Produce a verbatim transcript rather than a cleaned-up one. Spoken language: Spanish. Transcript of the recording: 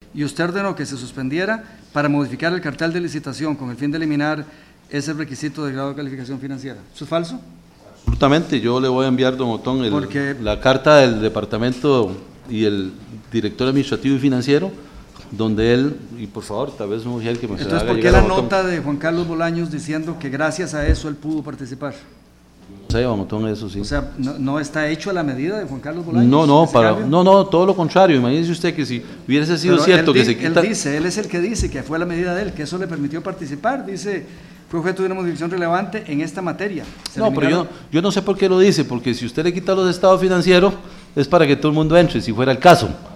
y usted ordenó que se suspendiera para modificar el cartel de licitación con el fin de eliminar ese requisito de grado de calificación financiera. ¿Eso es falso? Absolutamente, yo le voy a enviar, don Otón, el, Porque, la carta del departamento y el director administrativo y financiero, donde él, y por favor, tal vez un mujer que me se entonces, haga ¿por qué llegar la a Otón? nota de Juan Carlos Bolaños diciendo que gracias a eso él pudo participar? No sé, don Otón, eso sí. O sea, ¿no, no está hecho a la medida de Juan Carlos Bolaños? No, no, ese para, cambio? no, no, todo lo contrario. Imagínese usted que si hubiese sido Pero cierto él, que di- se quita... Él dice, él es el que dice que fue a la medida de él, que eso le permitió participar, dice, fue objeto de una modificación relevante en esta materia. Se No, pero yo, eliminaron- yo no sé por qué lo dice, porque si usted le quita los estados financieros es para que todo el mundo entre, si fuera el caso.